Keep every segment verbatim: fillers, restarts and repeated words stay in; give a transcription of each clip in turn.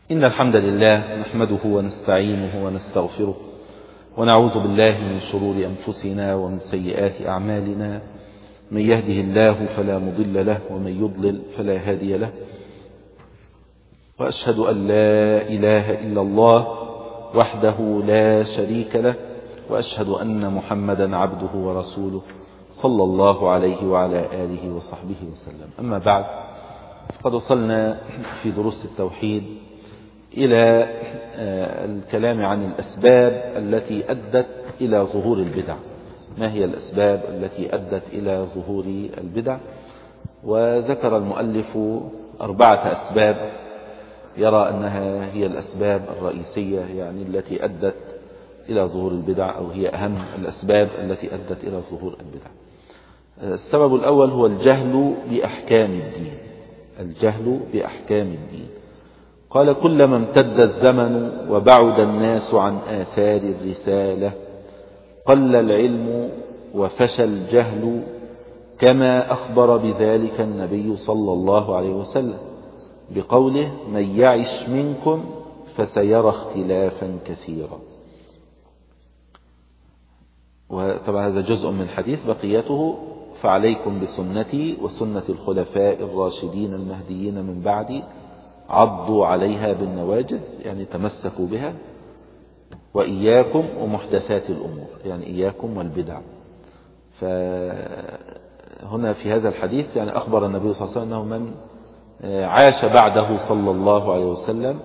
إن الحمد لله نحمده ونستعينه ونستغفره ونعوذ بالله من شرور أنفسنا ومن سيئات أعمالنا. من يهده الله فلا مضل له ومن يضلل فلا هادي له، وأشهد أن لا إله إلا الله وحده لا شريك له، وأشهد أن محمدا عبده ورسوله صلى الله عليه وعلى آله وصحبه وسلم. أما بعد، فقد وصلنا في دروس التوحيد إلى الكلام عن الأسباب التي أدت إلى ظهور البدع. ما هي الأسباب التي أدت إلى ظهور البدع؟ وذكر المؤلف أربعة أسباب يرى أنها هي الأسباب الرئيسية، يعني التي أدت إلى ظهور البدع، أو هي أهم الأسباب التي أدت إلى ظهور البدع. السبب الأول هو الجهل بأحكام الدين. الجهل بأحكام الدين. قال: كلما امتد الزمن وبعد الناس عن آثار الرسالة قل العلم وفشى الجهل، كما أخبر بذلك النبي صلى الله عليه وسلم بقوله: من يعش منكم فسيرى اختلافا كثيرا. وطبعا هذا جزء من الحديث، بقيته: فعليكم بسنتي وسنة الخلفاء الراشدين المهديين من بعدي عضوا عليها بالنواجذ، يعني تمسكوا بها، وإياكم ومحدثات الأمور، يعني إياكم والبدع. فهنا في هذا الحديث يعني أخبر النبي صلى الله عليه وسلم أنه من عاش بعده صلى الله عليه وسلم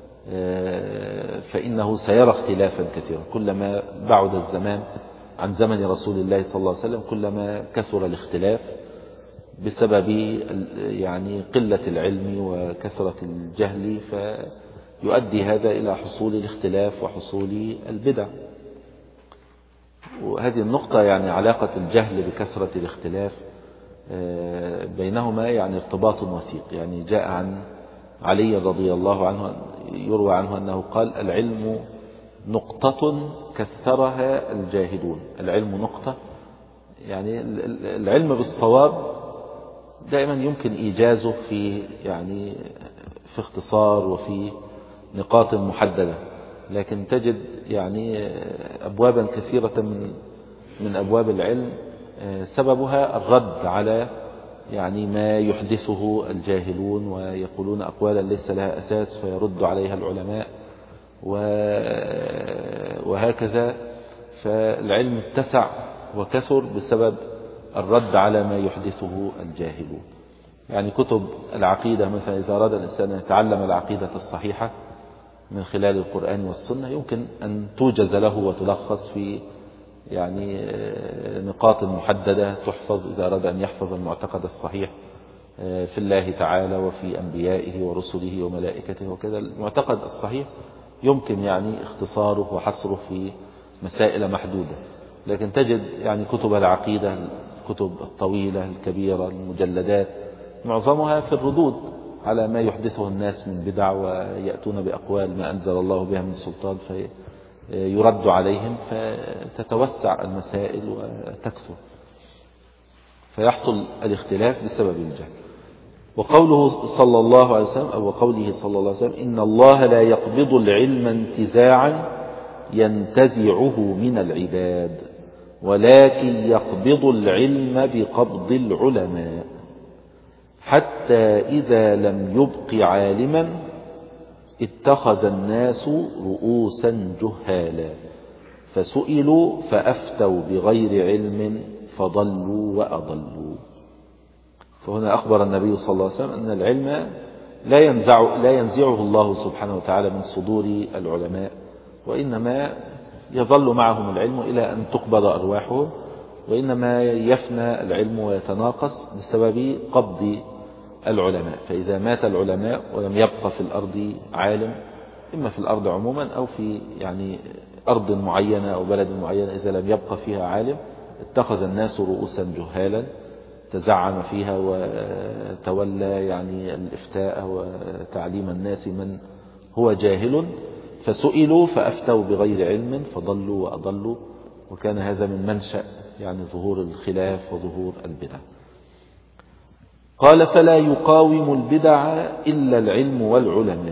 فإنه سيرى اختلافا كثيرا. كلما بعد الزمان عن زمن رسول الله صلى الله عليه وسلم كلما كثر الاختلاف بسبب يعني قلة العلم وكثرة الجهل، فيؤدي هذا إلى حصول الاختلاف وحصول البدع. وهذه النقطة يعني علاقة الجهل بكثرة الاختلاف بينهما يعني ارتباط وثيق. يعني جاء عن علي رضي الله عنه، يروى عنه أنه قال: العلم نقطة كثرها الجاهلون. العلم نقطة، يعني العلم بالصواب دائما يمكن إيجازه في يعني في اختصار وفي نقاط محددة، لكن تجد يعني أبوابا كثيرة من من أبواب العلم سببها الرد على يعني ما يحدثه الجاهلون، ويقولون أقوالا ليس لها أساس فيرد عليها العلماء، وهكذا. فالعلم اتسع وكثر بسبب الرد على ما يحدثه الجاهلون. يعني كتب العقيدة مثلا، إذا أراد الإنسان أن يتعلم العقيدة الصحيحة من خلال القرآن والسنة يمكن أن توجز له وتلخص في يعني نقاط محددة تحفظ إذا أراد أن يحفظ المعتقد الصحيح في الله تعالى وفي أنبيائه ورسله وملائكته وكذا. المعتقد الصحيح يمكن يعني اختصاره وحصره في مسائل محدودة، لكن تجد يعني كتب العقيدة، الكتب الطويلة الكبيرة المجلدات، معظمها في الردود على ما يحدثه الناس من بدع، ويأتون بأقوال ما أنزل الله بها من سلطان فيرد عليهم، فتتوسع المسائل وتكثر، فيحصل الاختلاف بسبب الجهل. وقوله صلى الله عليه وسلم أو وقوله صلى الله عليه وسلم: إن الله لا يقبض العلم انتزاعا ينتزعه من العباد، ولكن يقبض العلم بقبض العلماء، حتى إذا لم يبق عالما اتخذ الناس رؤوسا جهالا، فسئلوا فأفتوا بغير علم فضلوا وأضلوا. فهنا أخبر النبي صلى الله عليه وسلم أن العلم لا ينزع لا ينزعه الله سبحانه وتعالى من صدور العلماء، وإنما يظل معهم العلم إلى أن تقبض أرواحهم، وإنما يفنى العلم ويتناقص بسبب قبض العلماء. فإذا مات العلماء ولم يبقى في الأرض عالم، إما في الأرض عموما أو في يعني أرض معينة أو بلد معين، إذا لم يبقى فيها عالم اتخذ الناس رؤوسا جهالا، تزعم فيها وتولى يعني الإفتاء وتعليم الناس من هو جاهل، فسئلوا فأفتوا بغير علم فضلوا وأضلوا. وكان هذا من منشأ يعني ظهور الخلاف وظهور البدع. قال: فلا يقاوم البدع إلا العلم والعلماء،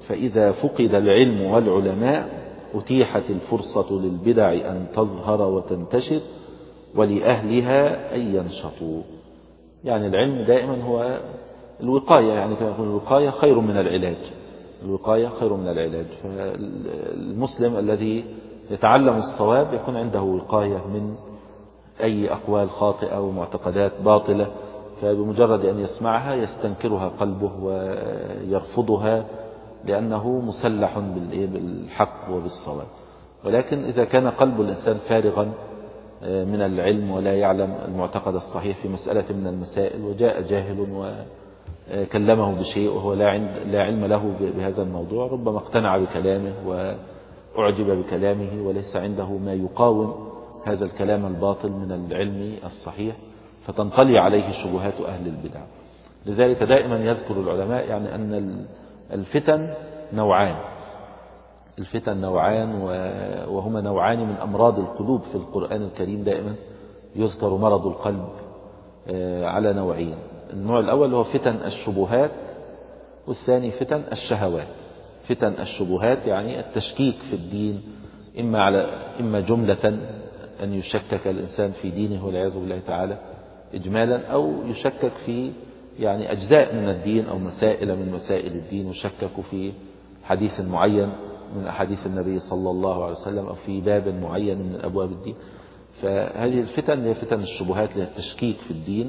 فإذا فقد العلم والعلماء أتيحت الفرصة للبدع أن تظهر وتنتشر ولأهلها أن ينشطوا. يعني العلم دائما هو الوقاية، يعني كما يقول الوقاية خير من العلاج، الوقاية خير من العلاج. فالمسلم الذي يتعلم الصواب يكون عنده وقاية من أي أقوال خاطئة ومعتقدات باطلة، فبمجرد أن يسمعها يستنكرها قلبه ويرفضها لأنه مسلح بالحق وبالصواب. ولكن إذا كان قلب الإنسان فارغا من العلم ولا يعلم المعتقد الصحيح في مسألة من المسائل، وجاء جاهل وكلمه بشيء وهو لا علم له بهذا الموضوع، ربما اقتنع بكلامه وأعجب بكلامه وليس عنده ما يقاوم هذا الكلام الباطل من العلم الصحيح، فتنطلي عليه شبهات أهل البدع. لذلك دائما يذكر العلماء يعني أن الفتن نوعان، الفتن نوعان وهما نوعان من أمراض القلوب في القرآن الكريم. دائما يذكر مرض القلب على نوعين، النوع الأول هو فتن الشبهات، والثاني فتن الشهوات. فتن الشبهات يعني التشكيك في الدين، إما على إما جملة أن يشكك الإنسان في دينه والعياذ بالله تعالى إجمالا، أو يشكك في يعني أجزاء من الدين أو مسائل من مسائل الدين، يشكك في حديث معين من أحاديث النبي صلى الله عليه وسلم أو في باب معين من أبواب الدين. فهذه الفتن هي فتن الشبهات للتشكيك في الدين.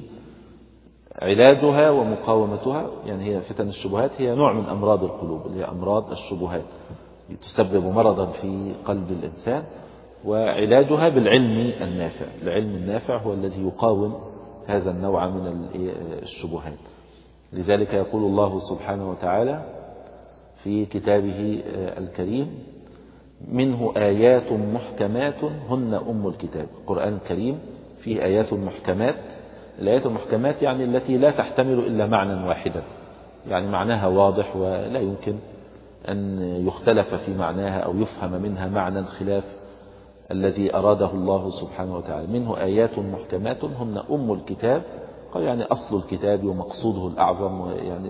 علاجها ومقاومتها يعني هي فتن الشبهات هي نوع من أمراض القلوب، اللي هي أمراض الشبهات تسبب مرضا في قلب الإنسان، وعلاجها بالعلم النافع. العلم النافع هو الذي يقاوم هذا النوع من الشبهات. لذلك يقول الله سبحانه وتعالى في كتابه الكريم: منه آيات محكمات هن أم الكتاب. القرآن الكريم فيه آيات محكمات. الآيات المحكمات يعني التي لا تحتمل إلا معنى واحدا، يعني معناها واضح ولا يمكن أن يختلف في معناها أو يفهم منها معنى خلاف الذي أراده الله سبحانه وتعالى. منه آيات محكمات هن أم الكتاب، قال يعني أصل الكتاب ومقصوده الأعظم، يعني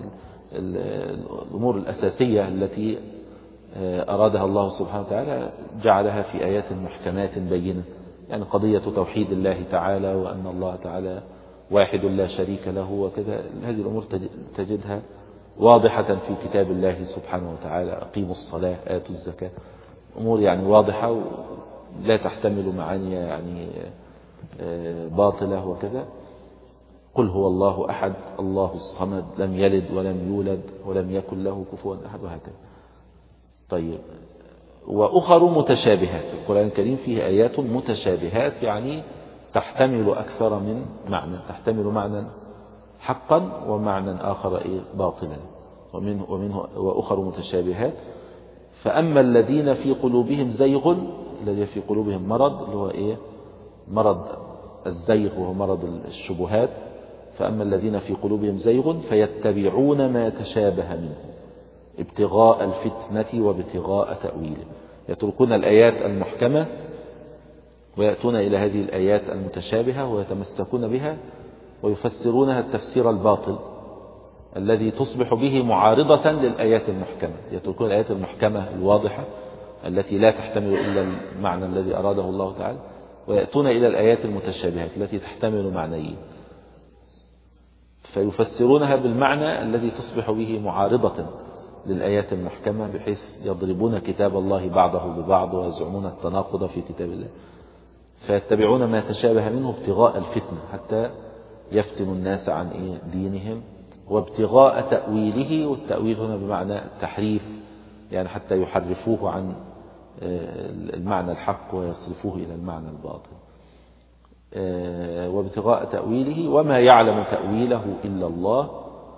الأمور الأساسية التي أرادها الله سبحانه وتعالى جعلها في آيات محكمات بينة. يعني قضية توحيد الله تعالى وأن الله تعالى واحد لا شريك له وكذا، هذه الأمور تجدها واضحة في كتاب الله سبحانه وتعالى. أقيموا الصلاة آتوا الزكاة، أمور يعني واضحة لا تحتمل معاني يعني باطلة وكذا. قل هو الله أحد الله الصمد لم يلد ولم يولد ولم يكن له كفوا أحد، وهكذا. طيب، وأخر متشابهات. القرآن الكريم فيه آيات متشابهات يعني تحتمل أكثر من معنى، تحتمل معنى حقا ومعنى آخر باطلا. ومنه, ومنه وأخر متشابهات. فأما الذين في قلوبهم زيغ، الذي في قلوبهم مرض اللي هو إيه؟ مرض الزيغ وهو مرض الشبهات. فأما الذين في قلوبهم زيغ فيتبعون ما تشابه منه ابتغاء الفتنة وابتغاء تأويله. يتركون الآيات المحكمة ويأتون إلى هذه الآيات المتشابهة ويتمسكون بها ويفسرونها التفسير الباطل الذي تصبح به معارضة للآيات المحكمة. يتركون الآيات المحكمة الواضحة التي لا تحتمل إلا المعنى الذي أراده الله تعالى، ويأتون إلى الآيات المتشابهات التي تحتمل معنيين، فيفسرونها بالمعنى الذي تصبح به معارضة للآيات المحكمة، بحيث يضربون كتاب الله بعضه ببعض ويزعمون التناقض في كتاب الله. فيتبعون ما تشابه منه ابتغاء الفتنة حتى يفتنوا الناس عن دينهم، وابتغاء تأويله. والتأويل هنا بمعنى التحريف، يعني حتى يحرفوه عن المعنى الحق ويصرفوه إلى المعنى الباطل. وابتغاء تأويله وما يعلم تأويله إلا الله.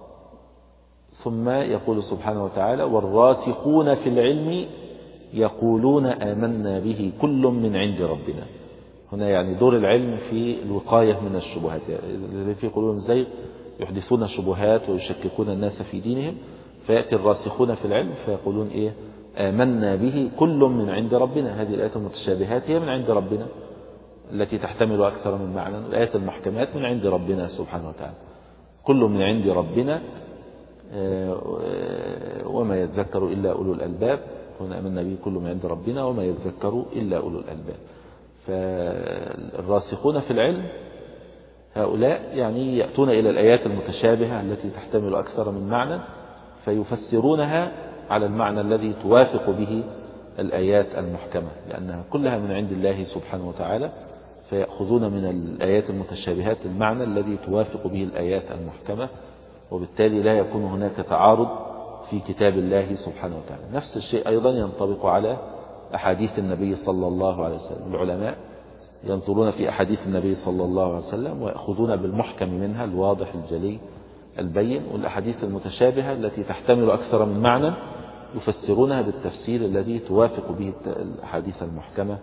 ثم يقول سبحانه وتعالى: والراسخون في العلم يقولون آمنا به كل من عند ربنا. هنا يعني دور العلم في الوقاية من الشبهات. الذين في قلوبهم زيغ يحدثون شبهات ويشككون الناس في دينهم، فيأتي الراسخون في العلم فيقولون إيه؟ آمنا به كل من عند ربنا. هذه الآيات المتشابهات هي من عند ربنا التي تحتمل أكثر من معنى. الآيات المحكمات من عند ربنا سبحانه وتعالى. كل من عند ربنا وما يذكر إلا أولو الألباب، هنا آمنا به كل من عند ربنا وما يذكر إلا أولو الألباب. فالراسخون في العلم هؤلاء يعني يأتون إلى الآيات المتشابهة التي تحتمل أكثر من معنى فيفسرونها على المعنى الذي توافق به الآيات المحكمة، لأنها كلها من عند الله سبحانه وتعالى، فيأخذون من الآيات المتشابهات المعنى الذي توافق به الآيات المحكمة، وبالتالي لا يكون هناك تعارض في كتاب الله سبحانه وتعالى. نفس الشيء أيضا ينطبق على أحاديث النبي صلى الله عليه وسلم. العلماء ينظرون في أحاديث النبي صلى الله عليه وسلم ويأخذون بالمحكم منها الواضح الجلي البين، والأحاديث المتشابهة التي تحتمل أكثر من معنى يفسرونها بالتفسير الذي توافق به الأحاديث المحكمة،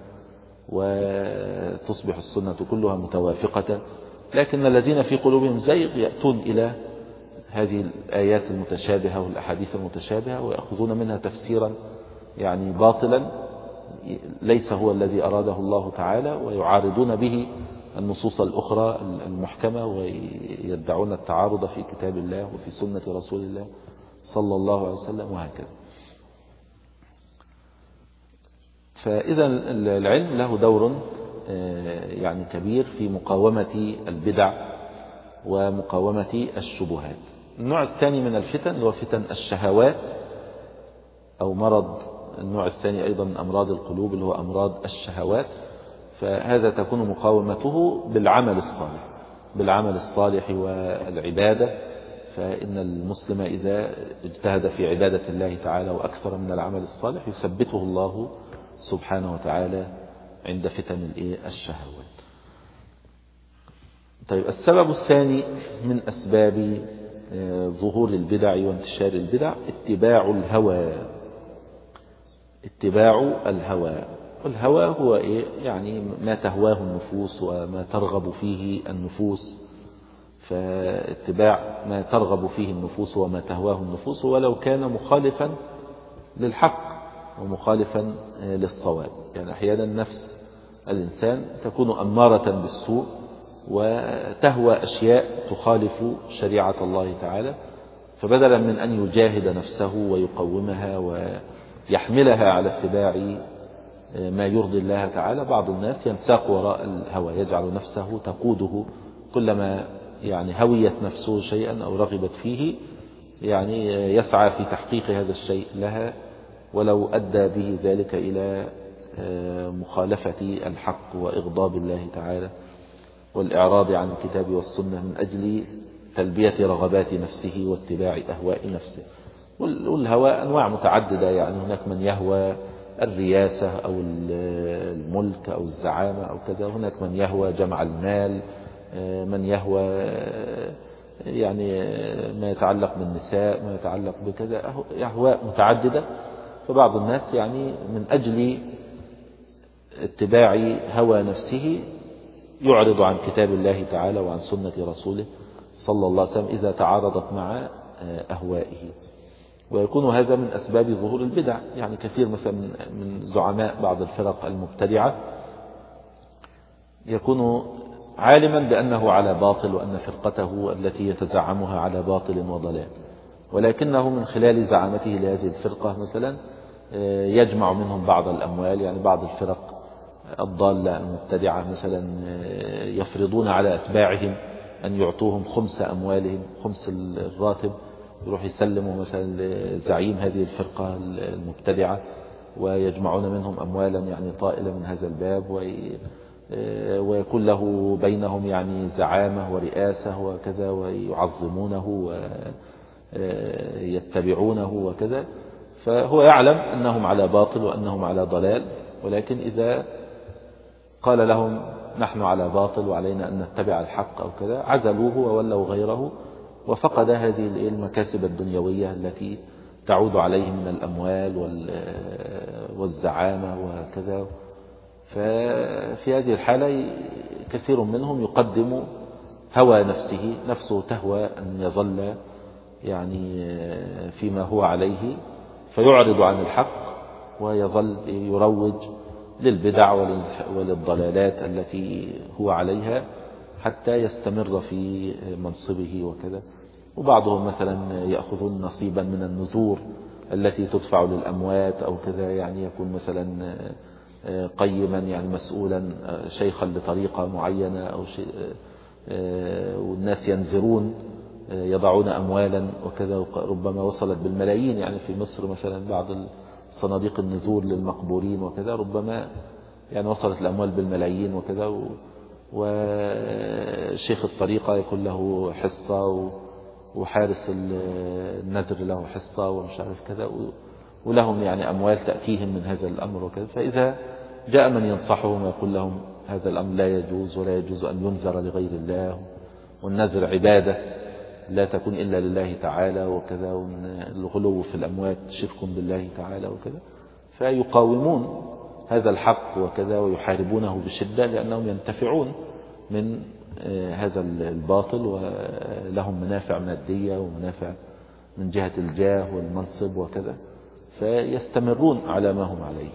وتصبح السنة كلها متوافقة. لكن الذين في قلوبهم زيغ يأتون إلى هذه الآيات المتشابهة والأحاديث المتشابهة ويأخذون منها تفسيرا يعني باطلا ليس هو الذي أراده الله تعالى، ويعارضون به النصوص الأخرى المحكمة ويدعون التعارض في كتاب الله وفي سنة رسول الله صلى الله عليه وسلم وهكذا. فإذا العلم له دور يعني كبير في مقاومة البدع ومقاومة الشبهات. النوع الثاني من الفتن هو فتن الشهوات أو مرض. النوع الثاني أيضا من أمراض القلوب اللي هو أمراض الشهوات، فهذا تكون مقاومته بالعمل الصالح بالعمل الصالح والعبادة. فإن المسلم إذا اجتهد في عبادة الله تعالى وأكثر من العمل الصالح يثبته الله سبحانه وتعالى عند فتن الشهوات. طيب، السبب الثاني من أسباب ظهور البدع وانتشار البدع اتباع الهوى. اتباع الهوى والهوى هو إيه؟ يعني ما تهواه النفوس وما ترغب فيه النفوس. فاتباع ما ترغب فيه النفوس وما تهواه النفوس ولو كان مخالفا للحق ومخالفا للصواب. يعني أحيانا نفس الإنسان تكون أمارة بالسوء وتهوى أشياء تخالف شريعة الله تعالى، فبدلا من أن يجاهد نفسه ويقومها ويحملها على اتباع ما يرضي الله تعالى، بعض الناس ينساق وراء الهوى، يجعل نفسه تقوده، كلما يعني هويت نفسه شيئا أو رغبت فيه يعني يسعى في تحقيق هذا الشيء لها، ولو أدى به ذلك إلى مخالفة الحق وإغضاب الله تعالى والإعراض عن الكتاب والسنة من أجل تلبية رغبات نفسه واتباع أهواء نفسه. والهوى أنواع متعددة، يعني هناك من يهوى الرياسة أو الملك أو الزعامة أو كذا، هناك من يهوى جمع المال، من يهوى يعني ما يتعلق بالنساء، ما يتعلق بكذا، أهواء متعددة. فبعض الناس يعني من أجل اتباع هوى نفسه يعرض عن كتاب الله تعالى وعن سنة رسوله صلى الله عليه وسلم إذا تعارضت مع أهوائه، ويكون هذا من أسباب ظهور البدع. يعني كثير مثلا من زعماء بعض الفرق المبتدعة يكون عالما بأنه على باطل وأن فرقته التي يتزعمها على باطل وضلال، ولكنه من خلال زعامته لهذه الفرقة مثلا يجمع منهم بعض الأموال. يعني بعض الفرق الضالة المبتدعة مثلا يفرضون على أتباعهم أن يعطوهم خمس أموالهم، خمس الراتب، يروح يسلموا مثلا لزعيم هذه الفرقة المبتدعة ويجمعون منهم أموالا يعني طائلة من هذا الباب، ويكون له بينهم يعني زعامة ورئاسة وكذا، ويعظمونه ويتبعونه وكذا. فهو يعلم أنهم على باطل وأنهم على ضلال، ولكن إذا قال لهم نحن على باطل وعلينا أن نتبع الحق أو كذا عزلوه وولوا غيره، وفقد هذه المكاسب الدنيوية التي تعود عليه من الأموال والزعامة وكذا. ففي هذه الحالة كثير منهم يقدم هوى نفسه، نفسه تهوى أن يظل يعني فيما هو عليه، فيعرض عن الحق ويظل يروج للبدع وللضلالات التي هو عليها حتى يستمر في منصبه وكذا. وبعضهم مثلا يأخذون نصيبا من النذور التي تدفع للأموات أو كذا، يعني يكون مثلا قيما يعني مسؤولا شيخا لطريقة معينة أو شيء، والناس ينذرون يضعون أموالا وكذا، ربما وصلت بالملايين. يعني في مصر مثلا بعض صناديق النذور للمقبورين وكذا ربما يعني وصلت الأموال بالملايين وكذا، وشيخ الطريقة يكون له حصة وحارس النذر له حصة ومش عارف كذا، ولهم يعني أموال تأتيهم من هذا الأمر وكذا. فإذا جاء من ينصحهم ويقول لهم هذا الأمر لا يجوز ولا يجوز أن ينذر لغير الله، والنذر عبادة لا تكون إلا لله تعالى وكذا، والغلو في الأموات شرك بالله تعالى وكذا، فيقاومون هذا الحق وكذا ويحاربونه بشدة، لأنهم ينتفعون من هذا الباطل ولهم منافع مادية ومنافع من جهة الجاه والمنصب وكذا، فيستمرون على ما هم عليه.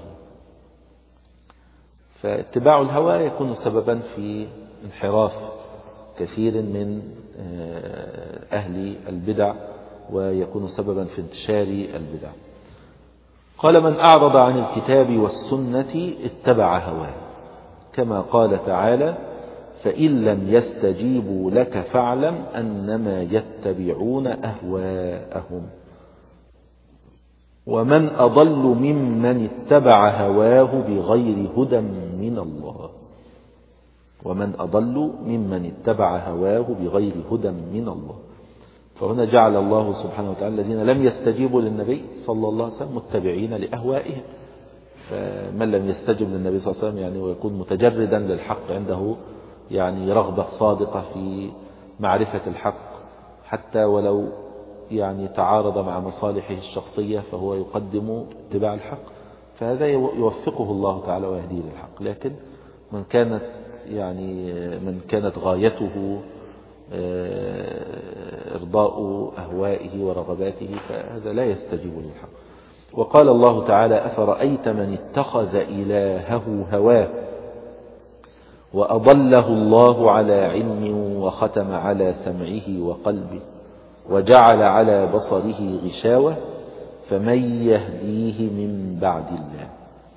فاتباع الهوى يكون سببا في انحراف كثير من أهل البدع، ويكون سببا في انتشار البدع. قال: من أعرض عن الكتاب والسنة اتبع هواه، كما قال تعالى: فإن لم يستجيبوا لك فاعلم أنما يتبعون أهواءهم. ومن أضل ممن اتبع هواه بغير هدى من الله. ومن أضل ممن اتبع هواه بغير هدى من الله. فهنا جعل الله سبحانه وتعالى الذين لم يستجيبوا للنبي صلى الله عليه وسلم متبعين لأهوائهم. فمن لم يستجب للنبي صلى الله عليه وسلم يعني ويكون متجردا للحق، عنده يعني رغبة صادقة في معرفة الحق، حتى ولو يعني تعارض مع مصالحه الشخصية فهو يقدم اتباع الحق، فهذا يوفقه الله تعالى ويهديه للحق. لكن من كانت يعني من كانت غايته إرضاء أهوائه ورغباته فهذا لا يستجيب للحق. وقال الله تعالى: أفرأيت من اتخذ إلهه هواه وأضله الله على علم وختم على سمعه وقلبه وجعل على بصره غشاوة فمن يهديه من بعد الله.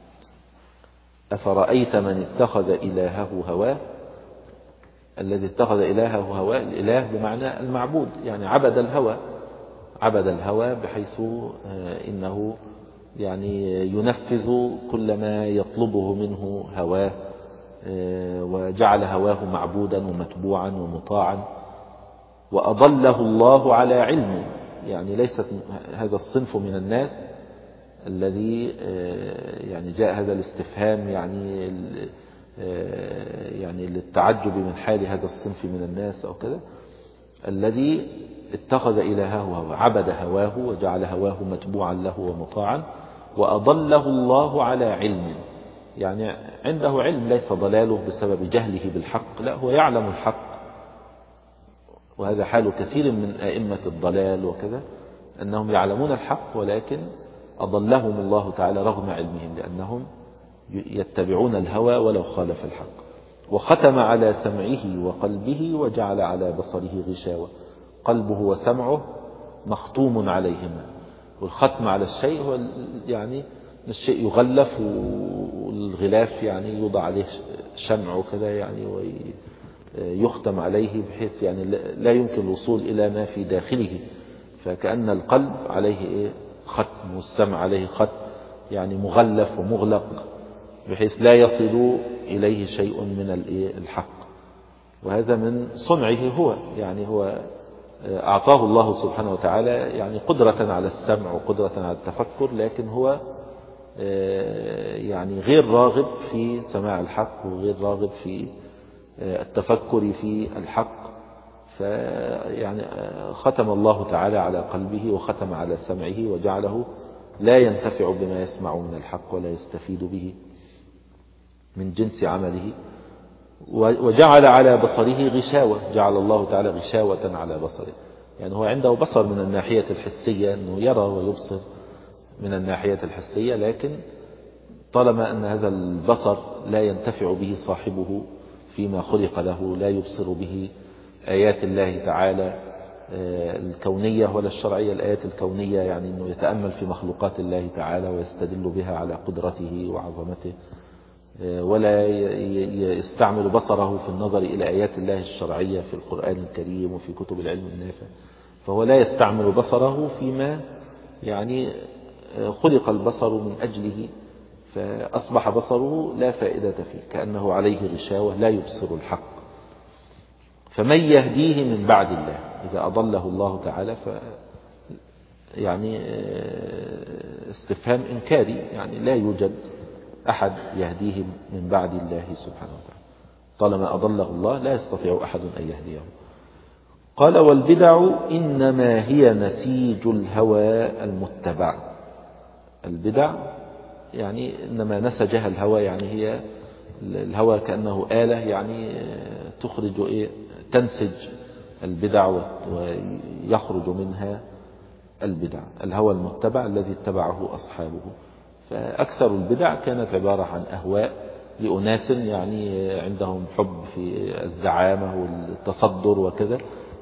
أفرأيت من اتخذ إلهه هواه. الذي اتخذ إلهه هواه، الإله بمعنى المعبود، يعني عبد الهوى، عبد الهوى بحيث إنه يعني ينفذ كل ما يطلبه منه هواه، وجعل هواه معبودا ومتبوعا ومطاعا. وأضله الله على علم، يعني ليست هذا الصنف من الناس الذي يعني جاء هذا الاستفهام يعني يعني للتعجب من حال هذا الصنف من الناس أو كذا، الذي اتخذ إلهه هواه، عبد هواه وجعل هواه متبوعا له ومطاعا. وأضله الله على علم، يعني عنده علم، ليس ضلاله بسبب جهله بالحق، لا، هو يعلم الحق. وهذا حال كثير من أئمة الضلال وكذا، أنهم يعلمون الحق ولكن أضلهم الله تعالى رغم علمهم، لأنهم يتبعون الهوى ولو خالف الحق. وختم على سمعه وقلبه وجعل على بصره غشاوة. قلبه وسمعه مختوم عليهما، والختم على الشيء هو يعني الشيء يغلف، والغلاف يعني يوضع عليه شمع وكذا يعني ويختم عليه بحيث يعني لا يمكن الوصول إلى ما في داخله. فكأن القلب عليه إيه ختم، والسمع عليه ختم، يعني مغلف ومغلق بحيث لا يصل إليه شيء من الحق. وهذا من صنعه هو، يعني هو أعطاه الله سبحانه وتعالى يعني قدرة على السمع وقدرة على التفكر، لكن هو يعني غير راغب في سماع الحق وغير راغب في التفكر في الحق. فيعني ختم الله تعالى على قلبه وختم على سمعه وجعله لا ينتفع بما يسمع من الحق ولا يستفيد به من جنس عمله. وجعل على بصره غشاوة، جعل الله تعالى غشاوة على بصره، يعني هو عنده بصر من الناحية الحسية أنه يرى ويبصر من الناحية الحسية، لكن طالما أن هذا البصر لا ينتفع به صاحبه فيما خلق له، لا يبصر به آيات الله تعالى الكونية ولا الشرعية. الآيات الكونية يعني أنه يتأمل في مخلوقات الله تعالى ويستدل بها على قدرته وعظمته، ولا يستعمل بصره في النظر إلى آيات الله الشرعية في القرآن الكريم وفي كتب العلم النافع. فهو لا يستعمل بصره فيما يعني خلق البصر من أجله، فأصبح بصره لا فائدة فيه، كأنه عليه غشاوة لا يبصر الحق. فمن يهديه من بعد الله، إذا أضله الله تعالى ف يعني استفهام إنكاري، يعني لا يوجد أحد يهديه من بعد الله سبحانه وتعالى، طالما أضله الله لا يستطيع أحد أن يهديه. قال والبدع إنما هي نسيج الهوى المتبع. البدع يعني إنما نسجها الهوى، يعني هي الهوى كأنه آلة يعني تخرج إيه تنسج البدع ويخرج منها البدع. الهوى المتبع الذي اتبعه أصحابه. فأكثر البدع كانت عبارة عن أهواء لأناس يعني عندهم حب في الزعامة والتصدر وكذا،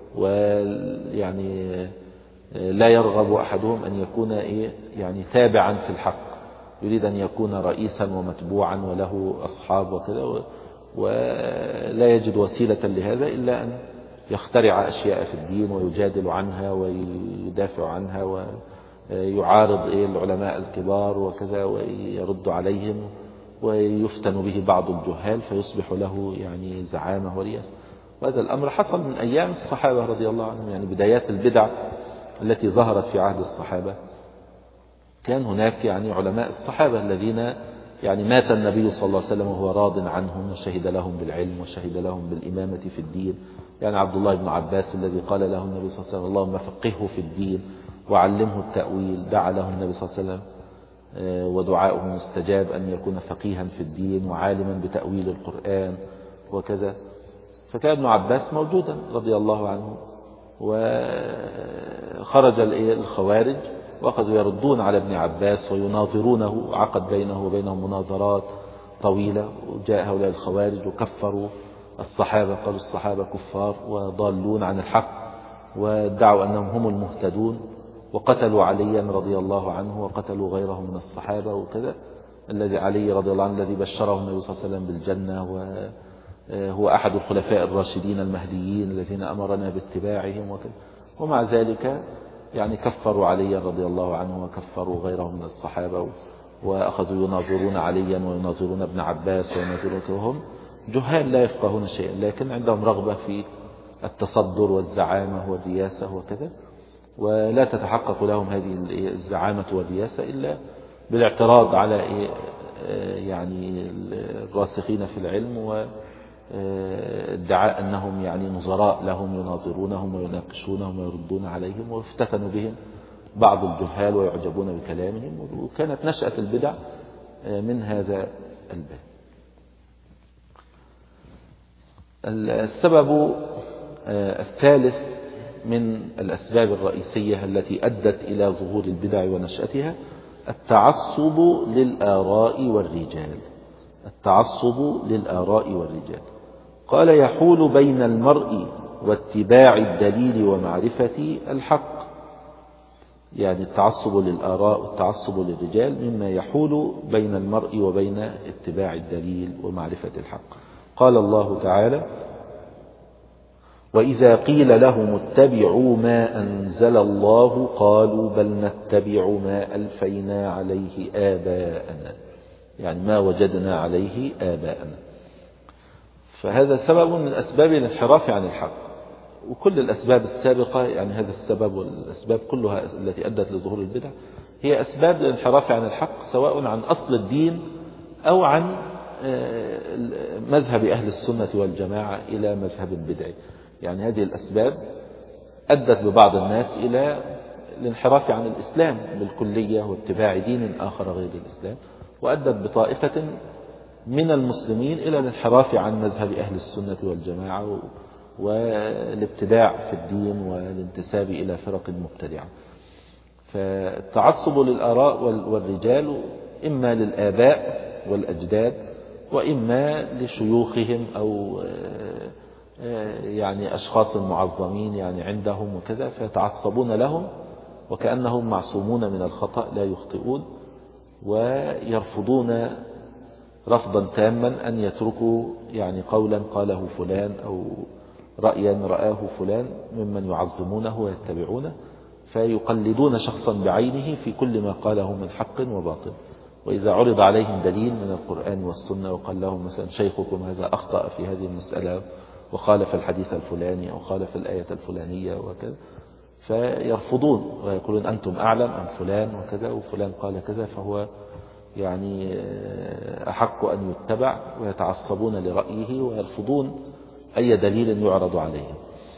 ويعني لا يرغب أحدهم أن يكون إيه يعني تابعا في الحق، يريد أن يكون رئيسا ومتبوعا وله أصحاب وكذا، ولا يجد وسيلة لهذا إلا أن يخترع أشياء في الدين ويجادل عنها ويدافع عنها ويعارض العلماء الكبار وكذا ويرد عليهم، ويفتن به بعض الجهال فيصبح له يعني زعامة ورياسة. وهذا الأمر حصل من أيام الصحابة رضي الله عنهم، يعني بدايات البدع التي ظهرت في عهد الصحابة كان هناك يعني علماء الصحابة الذين يعني مات النبي صلى الله عليه وسلم وهو راض عنهم وشهد لهم بالعلم وشهد لهم بالإمامة في الدين. يعني عبد الله بن عباس الذي قال له النبي صلى الله عليه وسلم اللهم فقهه في الدين وعلمه التأويل، دعا له النبي صلى الله عليه وسلم ودعاؤه مستجاب أن يكون فقيها في الدين وعالما بتأويل القرآن وكذا. فكان ابن عباس موجودا رضي الله عنه، وخرج الخوارج وأخذوا يردون على ابن عباس ويناظرونه، عقد بينه وبينهم مناظرات طويلة، وجاء هؤلاء الخوارج وكفروا الصحابة، قالوا الصحابة كفار وضالون عن الحق، وادعوا أنهم هم المهتدون، وقتلوا عليا رضي الله عنه وقتلوا غيره من الصحابة وكذا. الذي علي رضي الله عنه الذي بشره النبي صلى الله عليه وسلم بالجنة، وهو أحد الخلفاء الراشدين المهديين الذين أمرنا باتباعهم وكذا، ومع ذلك يعني كفروا عليا رضي الله عنه وكفروا غيره من الصحابة، وأخذوا يناظرون عليا ويناظرون ابن عباس ويناظرون، وهم جهال لا يفقهون شيئا، لكن عندهم رغبة في التصدر والزعامة والرياسة وكذا، ولا تتحقق لهم هذه الزعامة والرياسة إلا بالاعتراض على يعني الراسخين في العلم، وادعاء أنهم يعني نظراء لهم يناظرونهم ويناقشونهم ويردون عليهم، ويفتتنوا بهم بعض الجهال ويعجبون بكلامهم. وكانت نشأة البدع من هذا الباب. السبب الثالث من الأسباب الرئيسية التي أدت إلى ظهور البدع ونشأتها التعصب للآراء والرجال. التعصب للآراء والرجال. قال يحول بين المرء واتباع الدليل ومعرفة الحق. يعني التعصب للآراء والتعصب للرجال مما يحول بين المرء وبين اتباع الدليل ومعرفة الحق. قال الله تعالى وإذا قيل لهم اتبعوا ما أنزل الله قالوا بل نتبع ما ألفينا عليه آباءنا، يعني ما وجدنا عليه آباءنا. فهذا سبب من أسباب الانحراف عن الحق، وكل الأسباب السابقة يعني هذا السبب والأسباب كلها التي أدت لظهور البدع هي أسباب الانحراف عن الحق، سواء عن أصل الدين أو عن مذهب أهل السنة والجماعة إلى مذهب بدعي. يعني هذه الأسباب أدت ببعض الناس إلى الانحراف عن الإسلام بالكلية واتباع دين آخر غير الإسلام، وأدت بطائفة من المسلمين إلى الانحراف عن مذهب أهل السنة والجماعة والابتداع في الدين والانتساب إلى فرق مبتدعة. فالتعصب للآراء والرجال إما للآباء والأجداد وإما لشيوخهم أو يعني أشخاص معظمين يعني عندهم وكذا، فيتعصبون لهم وكأنهم معصومون من الخطأ لا يخطئون، ويرفضون رفضا تاما أن يتركوا يعني قولا قاله فلان أو رأيا رآه فلان ممن يعظمونه ويتبعونه، فيقلدون شخصا بعينه في كل ما قاله من حق وباطل. وإذا عرض عليهم دليل من القرآن والسنة وقال لهم مثلا شيخكم هذا أخطأ في هذه المسألة وخالف الحديث الفلاني أو خالف الآية الفلانية وكذا، فيرفضون ويقولون أنتم أعلم أم فلان وكذا، وفلان قال كذا فهو يعني أحق أن يتبع، ويتعصبون لرأيه ويرفضون أي دليل يعرض عليهم.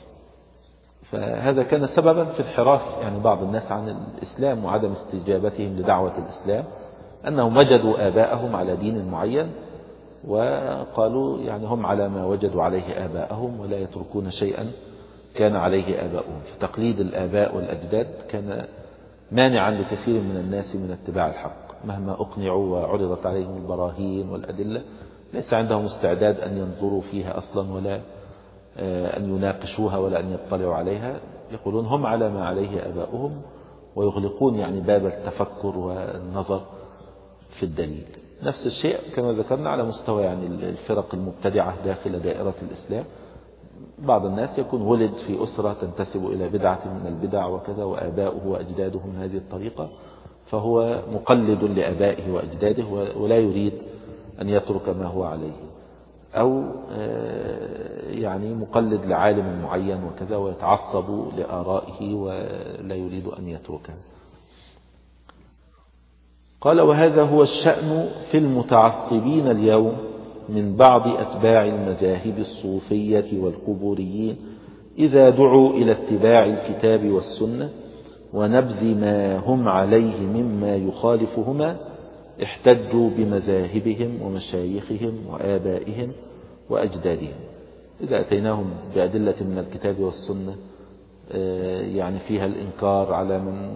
فهذا كان سببا في انحراف يعني بعض الناس عن الإسلام وعدم استجابتهم لدعوة الإسلام، أنهم وجدوا آباءهم على دين معين وقالوا يعني هم على ما وجدوا عليه آباءهم ولا يتركون شيئا كان عليه آباؤهم. فتقليد الآباء والأجداد كان مانعا لكثير من الناس من اتباع الحق، مهما أقنعوا وعرضت عليهم البراهين والأدلة ليس عندهم استعداد أن ينظروا فيها أصلا ولا أن يناقشوها ولا أن يطلعوا عليها، يقولون هم على ما عليه آباؤهم، ويغلقون يعني باب التفكر والنظر في الدليل. نفس الشيء كما ذكرنا على مستوى يعني الفرق المبتدعة داخل دائرة الإسلام. بعض الناس يكون ولد في أسرة تنتسب إلى بدعة من البدع وكذا، وآباؤه وأجداده من هذه الطريقة، فهو مقلد لآبائه وأجداده ولا يريد أن يترك ما هو عليه، أو يعني مقلد لعالم معين وكذا ويتعصب لآرائه ولا يريد أن يتركه. قال: وهذا هو الشأن في المتعصبين اليوم من بعض أتباع المذاهب الصوفية والقبوريين، إذا دعوا إلى اتباع الكتاب والسنة ونبذ ما هم عليه مما يخالفهما احتجوا بمذاهبهم ومشايخهم وآبائهم وأجدادهم. إذا أتيناهم بأدلة من الكتاب والسنة يعني فيها الإنكار على من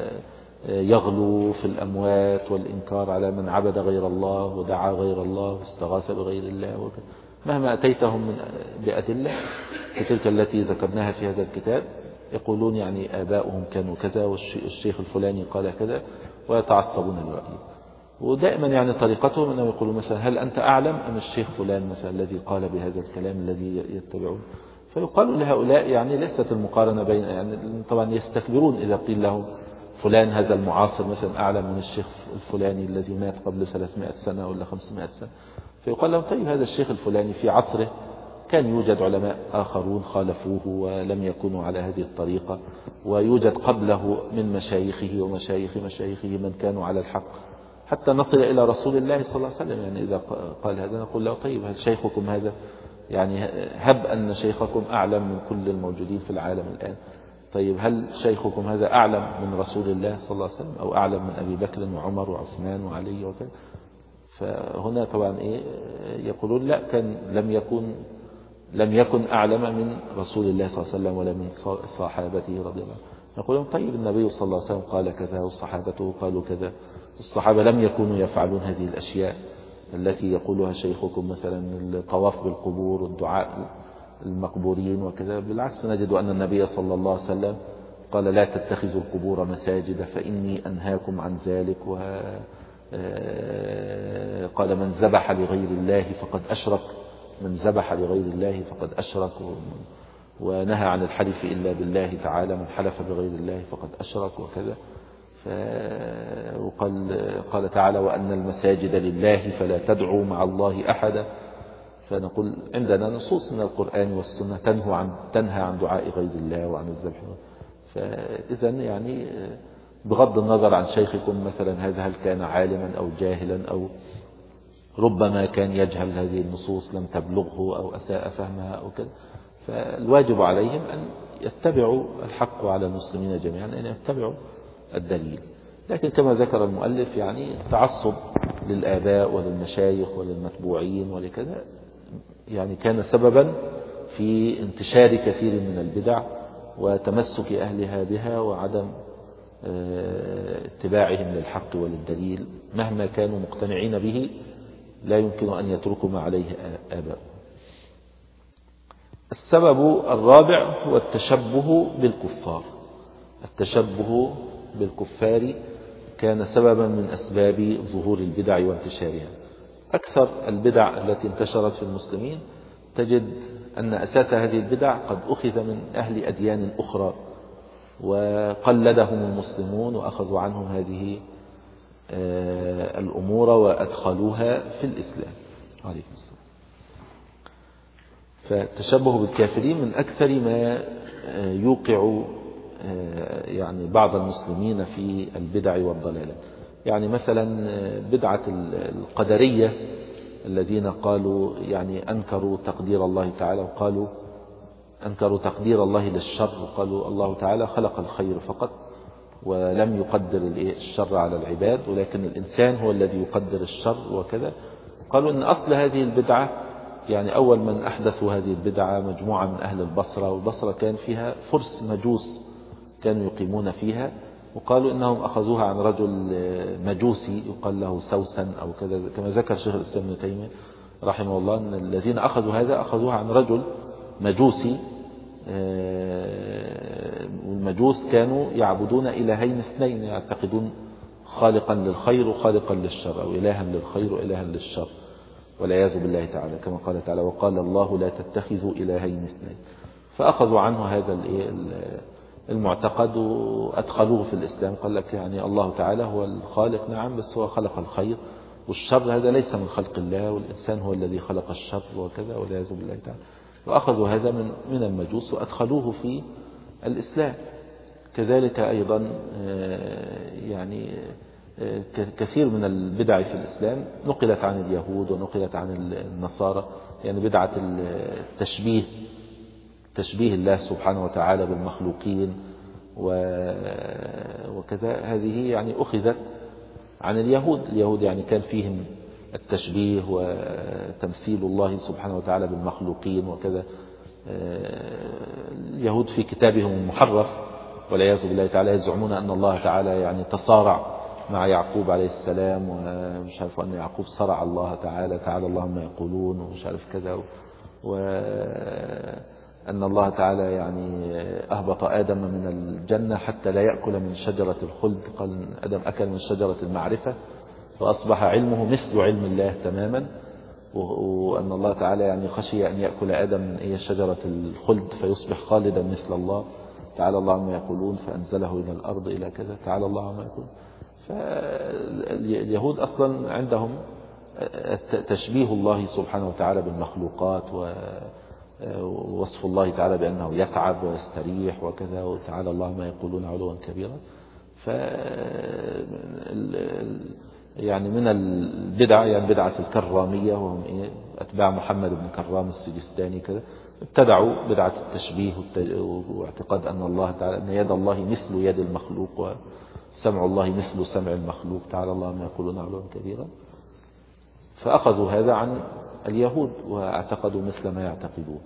يغلو في الأموات، والإنكار على من عبد غير الله ودعا غير الله واستغاث بغير الله وكذا، مهما أتيتهم من بأدلة كتلك التي ذكرناها في هذا الكتاب يقولون يعني آباؤهم كانوا كذا والشيخ الفلاني قال كذا، ويتعصبون لرأيه. ودائما يعني طريقتهم أنه يقولوا مثلا هل أنت أعلم أم الشيخ فلان مثلا الذي قال بهذا الكلام الذي يتبعون؟ فيقال لهؤلاء يعني ليست المقارنة بين يعني طبعا يستكبرون إذا قيل لهم فلان هذا المعاصر مثلا أعلم من الشيخ الفلاني الذي مات قبل ثلاثمائة سنة ولا خمسمائة سنة. فيقال لهم طيب هذا الشيخ الفلاني في عصره كان يوجد علماء آخرون خالفوه ولم يكونوا على هذه الطريقة، ويوجد قبله من مشايخه ومشايخ مشايخه من كانوا على الحق، حتى نصل إلى رسول الله صلى الله عليه وسلم. يعني إذا قال هذا نقول له طيب هل شيخكم هذا يعني هب أن شيخكم أعلم من كل الموجودين في العالم الآن، طيب هل شيخكم هذا أعلم من رسول الله صلى الله عليه وسلم أو أعلم من أبي بكر وعمر وعثمان وعلي وكذا؟ فهنا طبعا إيه يقولون لا، كان لم يكن لم يكن أعلم من رسول الله صلى الله عليه وسلم ولا من صحابته رضي الله عنهم. نقول طيب النبي صلى الله عليه وسلم قال كذا وصحابته قالوا كذا، الصحابة لم يكونوا يفعلون هذه الأشياء التي يقولها شيخكم مثلا الطواف بالقبور والدعاء المقبورين وكذا. بالعكس نجد أن النبي صلى الله عليه وسلم قال لا تتخذوا القبور مساجد فإني أنهاكم عن ذلك، وقال من ذبح لغير الله فقد أشرك، من ذبح لغير الله فقد أشرك، ونهى عن الحلف إلا بالله تعالى، من حلف بغير الله فقد أشرك وكذا. وقال قال تعالى وأن المساجد لله فلا تدعوا مع الله أحدا. فنقول عندنا نصوص من القرآن والسنة تنهى عن تنهى عن دعاء غير الله وعن الذبح. فإذا يعني بغض النظر عن شيخكم مثلا هذا هل كان عالما أو جاهلا أو ربما كان يجهل هذه النصوص لم تبلغه أو أساء فهمها أو كذا، فالواجب عليهم أن يتبعوا الحق على المسلمين جميعا أن يتبعوا الدليل. لكن كما ذكر المؤلف يعني تعصب للآباء وللمشايخ وللمتبوعين ولكذا يعني كان سببا في انتشار كثير من البدع وتمسك أهلها بها وعدم اتباعهم للحق وللدليل مهما كانوا مقتنعين به، لا يمكن أن يتركوا ما عليه آباء. السبب الرابع هو التشبه بالكفار. التشبه بالكفار كان سببا من أسباب ظهور البدع وانتشارها. أكثر البدع التي انتشرت في المسلمين تجد أن أساس هذه البدع قد أخذ من أهل أديان أخرى وقلدهم المسلمون وأخذوا عنهم هذه الأمور وأدخلوها في الإسلام عليكم السلام. فالتشبه بالكافرين من أكثر ما يوقع يعني بعض المسلمين في البدع والضلالات. يعني مثلا بدعة القدرية الذين قالوا يعني أنكروا تقدير الله تعالى، وقالوا أنكروا تقدير الله للشر، وقالوا الله تعالى خلق الخير فقط ولم يقدر الشر على العباد، ولكن الإنسان هو الذي يقدر الشر وكذا. قالوا أن أصل هذه البدعة يعني أول من أحدثوا هذه البدعة مجموعة من أهل البصرة، والبصرة كان فيها فرس مجوس كانوا يقيمون فيها، وقالوا إنهم أخذوها عن رجل مجوسي يقال له سوسن أو كذا، كما ذكر شيخ الإسلام ابن تيمية رحمه الله أن الذين أخذوا هذا أخذوها عن رجل مجوسي. والمجوس كانوا يعبدون إلهين اثنين، يعتقدون خالقا للخير وخالقا للشر، أو إلها للخير وإلها للشر والعياذ بالله تعالى، كما قال تعالى وقال الله لا تتخذوا إلهين اثنين. فأخذوا عنه هذا المعتقد وأدخلوه في الإسلام. قال لك يعني الله تعالى هو الخالق، نعم، بس هو خلق الخير والشر هذا ليس من خلق الله، والإنسان هو الذي خلق الشر وكذا والعياذ بالله تعالى. وأخذوا هذا من من المجوس وأدخلوه في الإسلام. كذلك أيضا يعني كثير من البدع في الإسلام نقلت عن اليهود ونقلت عن النصارى، يعني بدعة التشبيه، تشبيه الله سبحانه وتعالى بالمخلوقين وكذا، هذه يعني أخذت عن اليهود. اليهود يعني كان فيهم التشبيه وتمثيل الله سبحانه وتعالى بالمخلوقين وكذا. اليهود في كتابهم المحرف والعياذ بالله تعالى يزعمون أن الله تعالى يعني تصارع مع يعقوب عليه السلام، ومش عارف أن يعقوب صرع الله تعالى، تعالى الله ما يقولون، ومش عارف كذا، وأن الله تعالى يعني أهبط آدم من الجنة حتى لا يأكل من شجرة الخلد، قال آدم أكل من شجرة المعرفة فأصبح علمه مثل علم الله تماما، وأن الله تعالى يعني خشي أن يأكل آدم من أي شجرة الخلد فيصبح خالدا مثل الله، تعالى الله عما يقولون، فأنزله إلى الأرض إلى كذا، تعالى الله عما يقولون. فاليهود أصلا عندهم تشبيه الله سبحانه وتعالى بالمخلوقات ووصف الله تعالى بأنه يتعب ويستريح وكذا، وتعالى الله ما يقولون علوا كبيرا. ف يعني من البدع يعني بدعة الكرامية، وهم إيه أتباع محمد بن كرام السجستاني كذا، ابتدعوا بدعة التشبيه واعتقاد أن الله تعالى أن يد الله مثل يد المخلوق وسمع الله مثل سمع المخلوق، تعالى الله ما يقولون علوا كبيرا. فأخذوا هذا عن اليهود واعتقدوا مثل ما يعتقدون.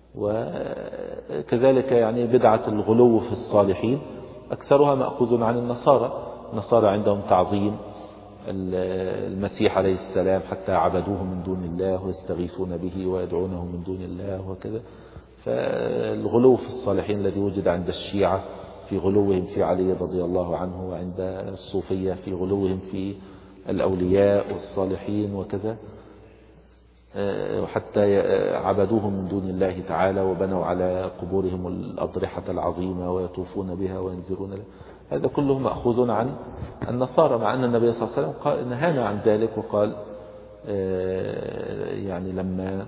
وكذلك يعني بدعة الغلو في الصالحين أكثرها مأخوذ عن النصارى. النصارى عندهم تعظيم المسيح عليه السلام حتى عبدوه من دون الله ويستغيثون به ويدعونه من دون الله وكذا. فالغلو في الصالحين الذي وجد عند الشيعة في غلوهم في علي رضي الله عنه، وعند الصوفية في غلوهم في الأولياء والصالحين وكذا، وحتى عبدوهم من دون الله تعالى وبنوا على قبورهم الأضرحة العظيمة ويطوفون بها وينزلون لها. هذا كله مأخوذ عن النصارى، مع أن النبي صلى الله عليه وسلم قال نهانا عن ذلك، وقال يعني لما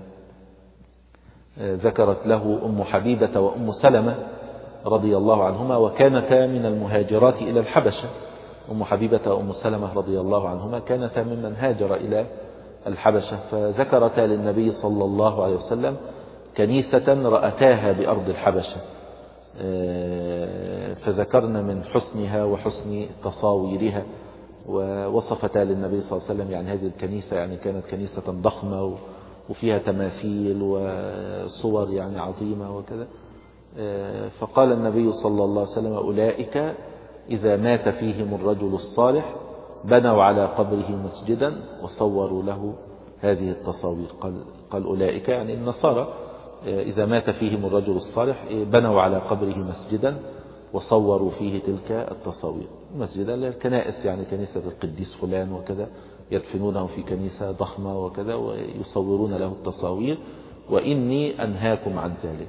ذكرت له أم حبيبة وأم سلمة رضي الله عنهما وكانتا من المهاجرات إلى الحبشة. أم حبيبة وأم سلمة رضي الله عنهما كانتا ممن هاجر إلى الحبشة، فذكرتا للنبي صلى الله عليه وسلم كنيسة رأتاها بأرض الحبشة، فذكرنا من حسنها وحسن تصاويرها، ووصفتا للنبي صلى الله عليه وسلم يعني هذه الكنيسة يعني كانت كنيسة ضخمة وفيها تماثيل وصور يعني عظيمة وكذا. فقال النبي صلى الله عليه وسلم أولئك إذا مات فيهم الرجل الصالح بنوا على قبره مسجدا وصوروا له هذه التصاوير. قال, قال أولئك يعني النصارى، إذا مات فيهم الرجل الصالح بنوا على قبره مسجدا وصوروا فيه تلك التصاوير. مسجدا للكنائس، يعني كنيسة القديس فلان وكذا، يدفنونه في كنيسة ضخمة وكذا ويصورون له التصاوير. وإني أنهاكم عن ذلك،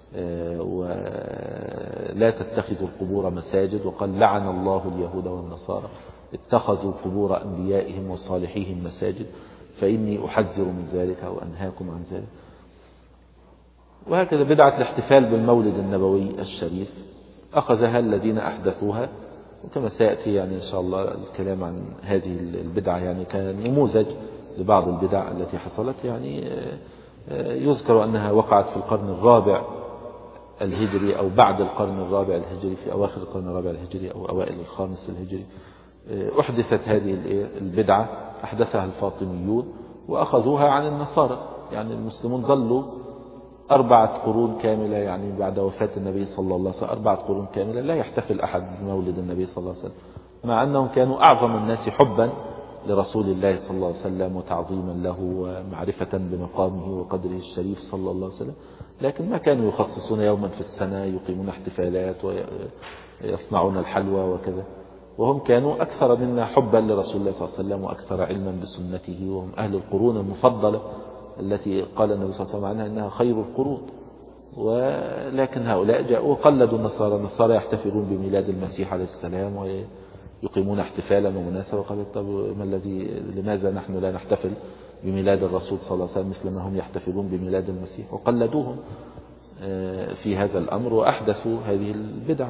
ولا تتخذوا القبور مساجد. وقال لعن الله اليهود والنصارى اتخذوا قبور أنبيائهم وصالحيهم مساجد، فإني أحذر من ذلك وأنهاكم عن ذلك. وهكذا بدعة الاحتفال بالمولد النبوي الشريف أخذها الذين أحدثوها، وكما سيأتي يعني إن شاء الله الكلام عن هذه البدعة يعني كنموذج لبعض البدع التي حصلت. يعني يذكر أنها وقعت في القرن الرابع الهجري أو بعد القرن الرابع الهجري، في أواخر القرن الرابع الهجري أو أوائل الخامس الهجري أحدثت هذه البدعة، أحدثها الفاطميون وأخذوها عن النصارى. يعني المسلمون ظلوا أربعة قرون كاملة، يعني بعد وفاة النبي صلى الله عليه وسلم أربعة قرون كاملة لا يحتفل أحد بمولد النبي صلى الله عليه وسلم، مع أنهم كانوا أعظم الناس حبا لرسول الله صلى الله عليه وسلم وتعظيما له ومعرفة بمقامه وقدره الشريف صلى الله عليه وسلم. لكن ما كانوا يخصصون يوما في السنة يقيمون احتفالات ويصنعون الحلوى وكذا، وهم كانوا أكثر منا حبا لرسول الله صلى الله عليه وسلم وأكثر علما بسنته، وهم أهل القرون المفضلة التي قال النبي صلى الله عليه وسلم عنها إنها خير القرون. ولكن هؤلاء جاءوا وقلدوا النصارى. النصارى يحتفلون بميلاد المسيح عليه السلام ويقيمون احتفالا ومناسبة، وقالوا طب ما الذي لماذا نحن لا نحتفل بميلاد الرسول صلى الله عليه وسلم مثل ما هم يحتفلون بميلاد المسيح، وقلدوهم في هذا الأمر وأحدثوا هذه البدع.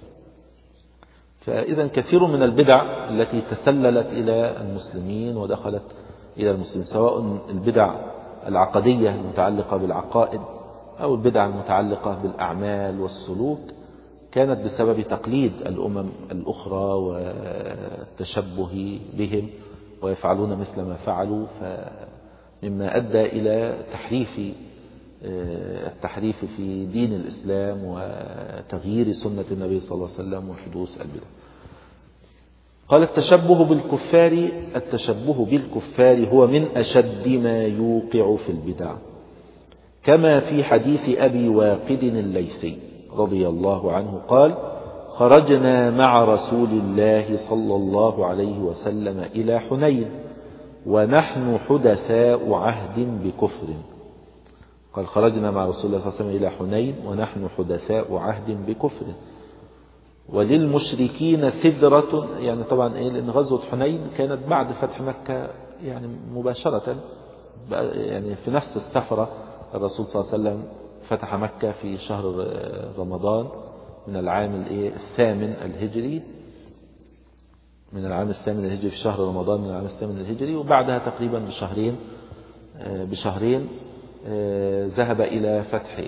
فإذا كثير من البدع التي تسللت إلى المسلمين ودخلت إلى المسلمين، سواء البدع العقدية المتعلقة بالعقائد أو البدع المتعلقة بالأعمال والسلوك، كانت بسبب تقليد الأمم الأخرى والتشبه بهم ويفعلون مثل ما فعلوا، فمما أدى إلى تحريف التحريف في دين الإسلام وتغيير سنة النبي صلى الله عليه وسلم وحدوث البدع. قال التشبه بالكفار التشبه بالكفار هو من أشد ما يوقع في البدع، كما في حديث أبي واقد الليثي رضي الله عنه قال: خرجنا مع رسول الله صلى الله عليه وسلم إلى حنين ونحن حدثاء عهد بكفر. قال خرجنا مع رسول الله صلى الله عليه وسلم إلى حنين ونحن حدثاء عهد بكفر. وللمشركين سدرة، يعني طبعا إيه، لأن غزوة حنين كانت بعد فتح مكة يعني مباشرة، يعني في نفس السفرة الرسول صلى الله عليه وسلم فتح مكة في شهر رمضان من العام الثامن الهجري من العام الثامن الهجري في شهر رمضان من العام الثامن الهجري، وبعدها تقريبا بشهرين بشهرين ذهب إلى فتح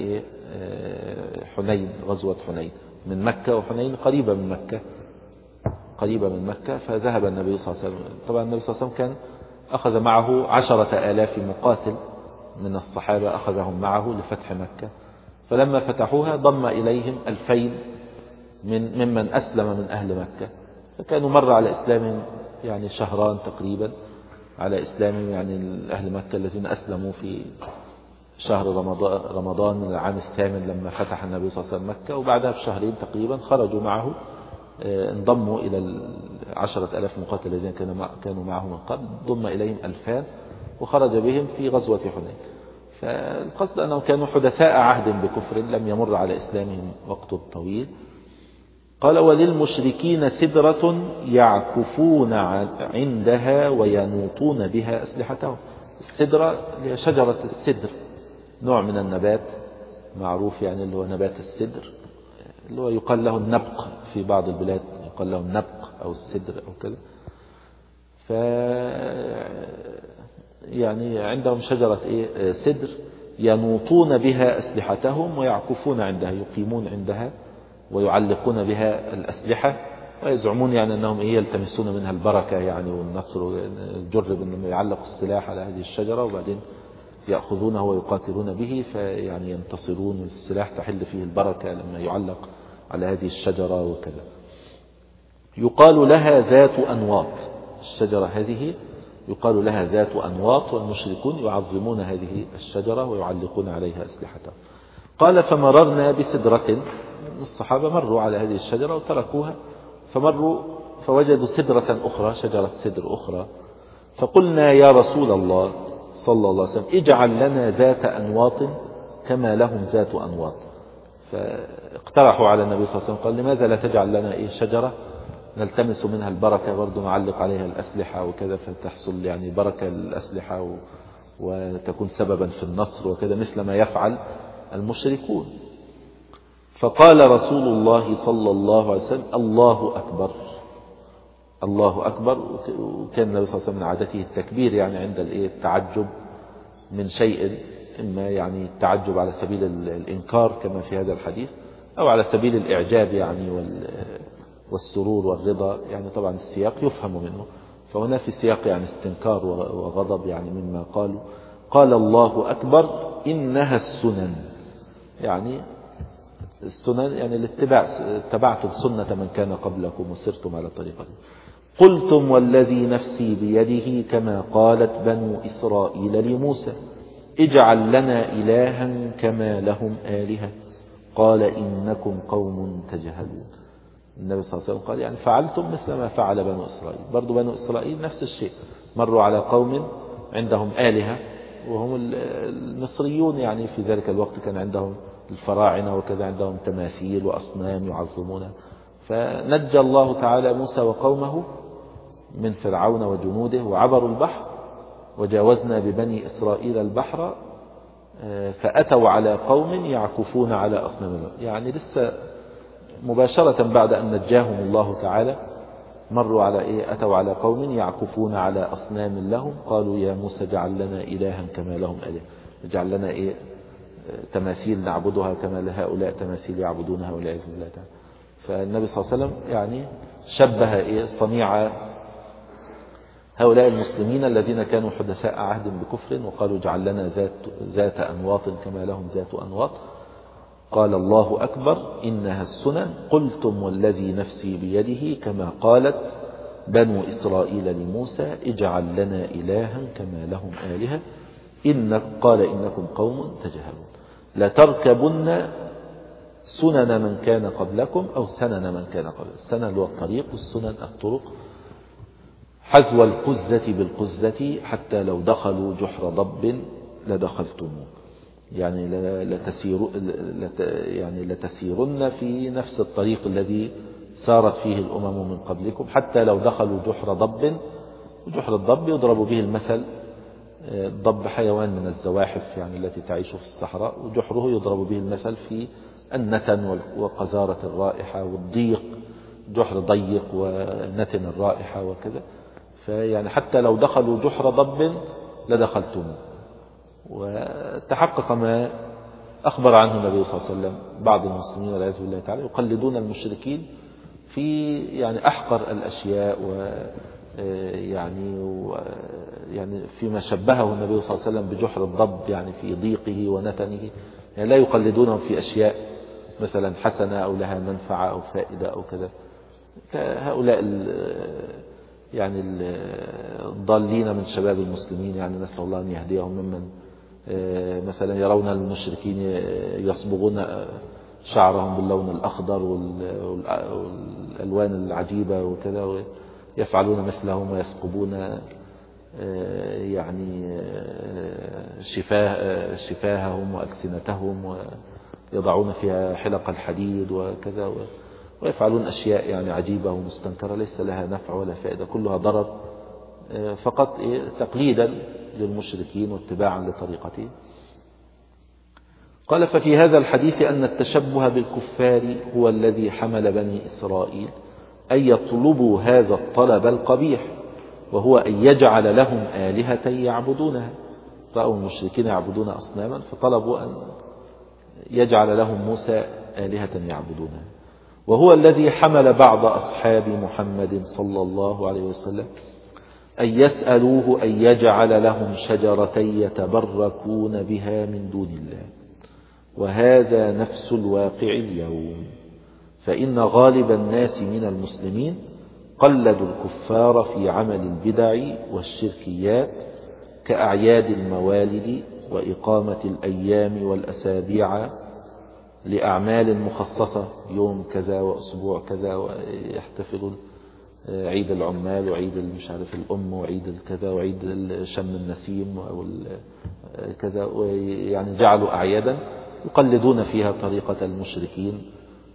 حنين، غزوة حنين من مكة، وحنين قريبة من مكة قريبة من مكة فذهب النبي صلى الله عليه وسلم. طبعا النبي صلى الله عليه وسلم كان أخذ معه عشرة آلاف مقاتل من الصحابة، أخذهم معه لفتح مكة، فلما فتحوها ضم إليهم ألفين من ممن أسلم من أهل مكة، فكانوا مر على إسلامهم يعني شهران تقريبا على إسلامهم، يعني أهل مكة الذين أسلموا في شهر رمضان من العام الثامن لما فتح النبي صلى الله عليه وسلم مكة، وبعدها بشهرين تقريبا خرجوا معه، انضموا إلى العشرة ألاف مقاتل الذين كانوا معه من قبل، ضم إليهم ألفان وخرج بهم في غزوة حنين. فالقصد أنهم كانوا حدثاء عهد بكفر لم يمر على إسلامهم وقت طويل. قال: وللمشركين سدرة يعكفون عندها وينوطون بها أسلحتهم. السدرة هي شجرة السدر، نوع من النبات معروف، يعني اللي هو نبات السدر اللي هو يقال له النبق في بعض البلاد، يقال له النبق أو السدر أو كذا. ف يعني عندهم شجرة إيه؟ سدر ينوطون بها أسلحتهم ويعكفون عندها، يقيمون عندها ويعلقون بها الأسلحة، ويزعمون يعني أنهم إيه يلتمسون منها البركة يعني والنصر. جرب أنهم يعلقوا السلاح على هذه الشجرة وبعدين يأخذونه ويقاتلون به، فيعني ينتصرون، السلاح تحل فيه البركة لما يعلق على هذه الشجرة وكذا. يقال لها ذات أنواط، الشجرة هذه يقال لها ذات أنواط، والمشركون يعظمون هذه الشجرة ويعلقون عليها أسلحتهم. قال فمررنا بسدرة، الصحابة مروا على هذه الشجرة وتركوها، فمروا فوجدوا سدرة أخرى، شجرة سدر أخرى، فقلنا يا رسول الله صلى الله عليه وسلم اجعل لنا ذات أنواط كما لهم ذات أنواط. فاقترحوا على النبي صلى الله عليه وسلم، قال لماذا لا تجعل لنا إيه شجرة نلتمس منها البركة، برضو نعلق عليها الأسلحة وكذا، فتحصل يعني بركة للأسلحة وتكون سببا في النصر وكذا، مثل ما يفعل المشركون. فقال رسول الله صلى الله عليه وسلم الله أكبر، الله أكبر. وكان النبي صلى الله عليه وسلم من عادته التكبير يعني عند التعجب من شيء، إما يعني التعجب على سبيل الإنكار كما في هذا الحديث، أو على سبيل الإعجاب يعني والسرور والرضا، يعني طبعا السياق يفهم منه، فهنا في سياق يعني استنكار وغضب يعني مما قالوا. قال الله أكبر إنها السنن، يعني السنن يعني الاتباع، اتبعتم سنة من كان قبلكم وسرتم على طريقته. قلتم والذي نفسي بيده كما قالت بنو إسرائيل لموسى اجعل لنا إلها كما لهم آلهة قال إنكم قوم تجهلون. النبي صلى الله عليه وسلم قال يعني فعلتم مثل ما فعل بنو إسرائيل. برضو بنو إسرائيل نفس الشيء، مروا على قوم عندهم آلهة، وهم المصريون يعني في ذلك الوقت كان عندهم الفراعنة وكذا، عندهم تماثيل وأصنام يعظمونها. فنجى الله تعالى موسى وقومه من فرعون وجنوده، وعبروا البحر، وجاوزنا ببني إسرائيل البحر فأتوا على قوم يعكفون على أصنام لهم. يعني لسه مباشرة بعد أن نجاهم الله تعالى مروا على إيه؟ أتوا على قوم يعكفون على أصنام لهم، قالوا يا موسى اجعل لنا إلها كما لهم آلهة، اجعل لنا إيه تماثيل نعبدها كما لهؤلاء تماثيل يعبدونها والعياذ بالله تعالى. فالنبي صلى الله عليه وسلم يعني شبه إيه صنيع هؤلاء المسلمين الذين كانوا حدثاء عهد بكفر وقالوا اجعل لنا ذات, ذات أنواط كما لهم ذات أنواط. قال الله أكبر إنها السنن قلتم والذي نفسي بيده كما قالت بنو إسرائيل لموسى اجعل لنا إلها كما لهم آلهة إن قال إنكم قوم تجهلون. لتركبن سنن من كان قبلكم أو سنن من كان قبلكم. السنن هو الطريق، والسنن الطرق، حذو القزة بالقزة حتى لو دخلوا جحر ضب لدخلتموه، يعني لتسير يعني لتسيرن في نفس الطريق الذي سارت فيه الأمم من قبلكم حتى لو دخلوا جحر ضب. وجحر الضب يضرب به المثل، الضب حيوان من الزواحف يعني التي تعيش في الصحراء، وجحره يضرب به المثل في النتن وقذارة الرائحة والضيق، جحر ضيق ونتن الرائحة وكذا. فيعني حتى لو دخلوا جحر ضب لدخلتموه. وتحقق ما أخبر عنه النبي صلى الله عليه وسلم. بعض المسلمين والعياذ بالله تعالى يقلدون المشركين في يعني أحقر الأشياء، و يعني يعني فيما شبهه النبي صلى الله عليه وسلم بجحر الضب يعني في ضيقه ونتنه، يعني لا يقلدونه في أشياء مثلا حسنة أو لها منفعة أو فائدة أو كذا، كهؤلاء يعني الضالين من شباب المسلمين، يعني نسأل الله أن يهديهم، ممن مثلا يرون المشركين يصبغون شعرهم باللون الأخضر والألوان العجيبة وكذا، ويفعلون مثلهم ويسقبون يعني شفاه شفاههم وألسنتهم ويضعون فيها حلق الحديد وكذا، ويفعلون أشياء يعني عجيبة ومستنكرة ليس لها نفع ولا فائدة، كلها ضرر فقط تقليدا للمشركين واتباعا لطريقته. قال ففي هذا الحديث أن التشبه بالكفار هو الذي حمل بني إسرائيل أن يطلبوا هذا الطلب القبيح، وهو أن يجعل لهم آلهة يعبدونها. رأوا المشركين يعبدون أصناما فطلبوا أن يجعل لهم موسى آلهة يعبدونها. وهو الذي حمل بعض أصحاب محمد صلى الله عليه وسلم أن يسألوه أن يجعل لهم شجرتين يتبركون بها من دون الله. وهذا نفس الواقع اليوم، فإن غالب الناس من المسلمين قلدوا الكفار في عمل البدع والشركيات كأعياد الموالد وإقامة الأيام والأسابيع لأعمال مخصصة، يوم كذا وأسبوع كذا، ويحتفلون عيد العمال وعيد مش عارف الأم وعيد الكذا وعيد شم النسيم أو كذا، ويعني جعلوا أعيادا يقلدون فيها طريقة المشركين،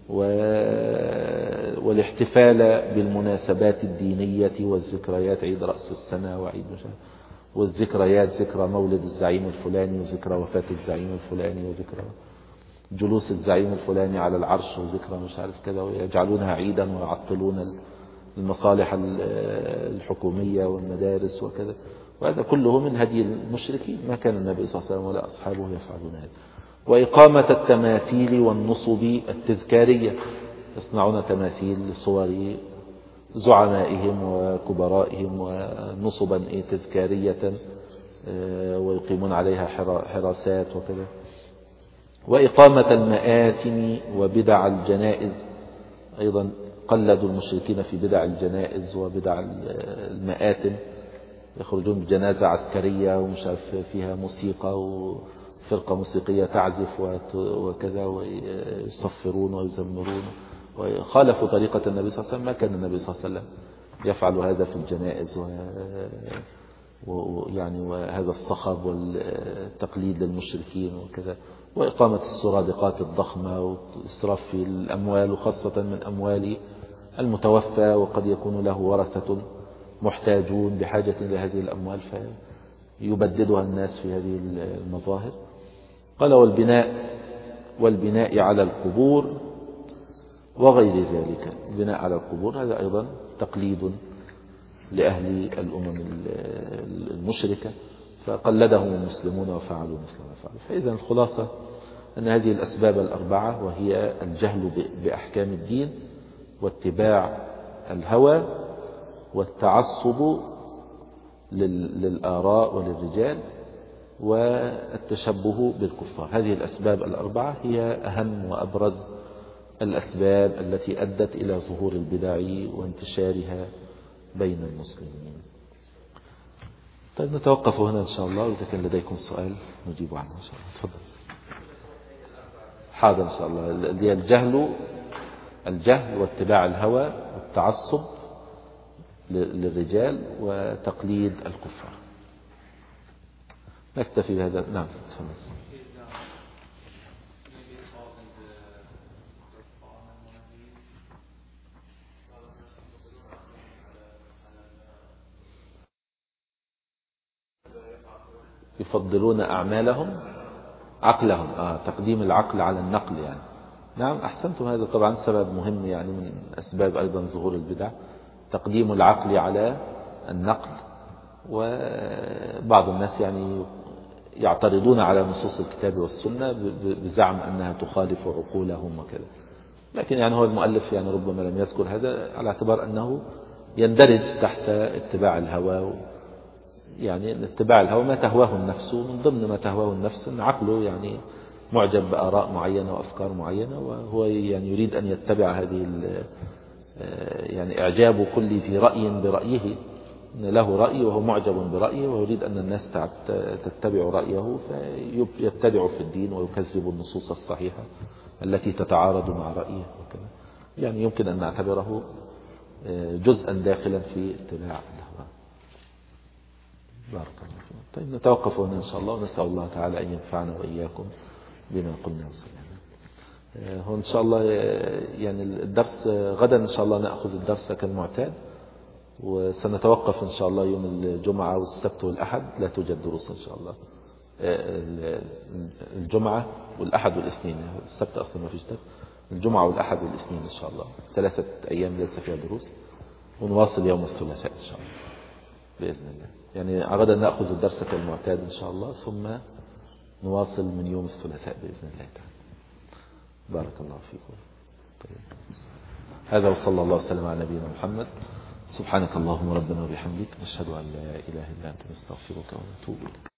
والاحتفال بالمناسبات الدينية والذكريات، عيد رأس السنة وعيد مش عارف، والذكريات ذكرى مولد الزعيم الفلاني وذكرى وفاة الزعيم الفلاني وذكرى جلوس الزعيم الفلاني على العرش وذكرى مش عارف كذا، ويجعلونها عيدا ويعطلون المصالح الحكومية والمدارس وكذا. وهذا كله من هدي المشركين، ما كان النبي صلى الله عليه وسلم ولا أصحابه يفعلون هذا. وإقامة التماثيل والنصب التذكارية، يصنعون تماثيل لصور زعمائهم وكبرائهم ونصبا تذكارية ويقيمون عليها حراسات وكذا. وإقامة المآتم وبدع الجنائز، أيضا قلدوا المشركين في بدع الجنائز وبدع المآتم، يخرجون بجنازة عسكرية ومش عارف فيها موسيقى وفرقة موسيقية تعزف وكذا، ويصفرون ويزمرون، وخالفوا طريقة النبي صلى الله عليه وسلم. ما كان النبي صلى الله عليه وسلم يفعل هذا في الجنائز، ويعني وهذا الصخب والتقليد للمشركين وكذا. وإقامة السرادقات الضخمة والإسراف في الأموال، وخاصة من أموال المتوفى، وقد يكون له ورثة محتاجون بحاجة لهذه الأموال فيبددها الناس في هذه المظاهر. قال والبناء والبناء على القبور وغير ذلك. البناء على القبور هذا أيضا تقليد لأهل الأمم المشركة، فقلدهم المسلمون وفعلوا مثل ما فعلوا. فإذا الخلاصة أن هذه الأسباب الأربعة، وهي الجهل بأحكام الدين، واتباع الهوى، والتعصب للآراء وللرجال، والتشبه بالكفار، هذه الأسباب الأربعة هي أهم وأبرز الأسباب التي أدت إلى ظهور البدع وانتشارها بين المسلمين. طيب نتوقف هنا إن شاء الله، وإذا كان لديكم سؤال نجيب عنه إن شاء الله. تفضل. حاضر إن شاء الله. اللي الجهل الجهل واتباع الهوى والتعصب للرجال وتقليد الكفار. نكتفي بهذا. نعم تفضل. يفضلون أعمالهم عقلهم، آه تقديم العقل على النقل يعني. نعم أحسنتم، هذا طبعا سبب مهم يعني من أسباب أيضا ظهور البدع، تقديم العقل على النقل. وبعض الناس يعني يعترضون على نصوص الكتاب والسنة بزعم أنها تخالف عقولهم وكذا، لكن يعني هو المؤلف يعني ربما لم يذكر هذا على اعتبار أنه يندرج تحت اتباع الهوى. يعني اتباع الهوى ما تهواه النفس، من ضمن ما تهواه النفس أن عقله يعني معجب بآراء معينة وأفكار معينة، وهو يعني يريد أن يتبع هذه يعني إعجاب كل ذي رأي برأيه، له رأي وهو معجب برأيه ويريد أن الناس تتبع رأيه، فيبتدع في الدين ويكذب النصوص الصحيحة التي تتعارض مع رأيه وكذا. يعني يمكن أن نعتبره جزءا داخلا في اتباع الهوى. بارك الله فيكم. طيب نتوقف هنا إن شاء الله، ونسأل الله تعالى أن ينفعنا وإياكم بما قلنا وسمعنا. هو إن شاء الله يعني الدرس غدا إن شاء الله نأخذ الدرس كالمعتاد، وسنتوقف إن شاء الله يوم الجمعة والسبت والأحد، لا توجد دروس إن شاء الله. الجمعة والأحد والاثنين، السبت أصلا ما فيش درس، الجمعة والأحد والاثنين إن شاء الله، ثلاثة أيام ليس فيها دروس، ونواصل يوم الثلاثاء إن شاء الله بإذن الله. يعني غدا نأخذ الدرس كالمعتاد إن شاء الله، ثم نواصل من يوم الثلاثاء بإذن الله تعالى. بارك الله فيكم. طيب. هذا وصلى الله وسلم على نبينا محمد. سبحانك اللهم ربنا وبحمدك، نشهد أن لا إله إلا أنت، نستغفرك ونتوب إليك.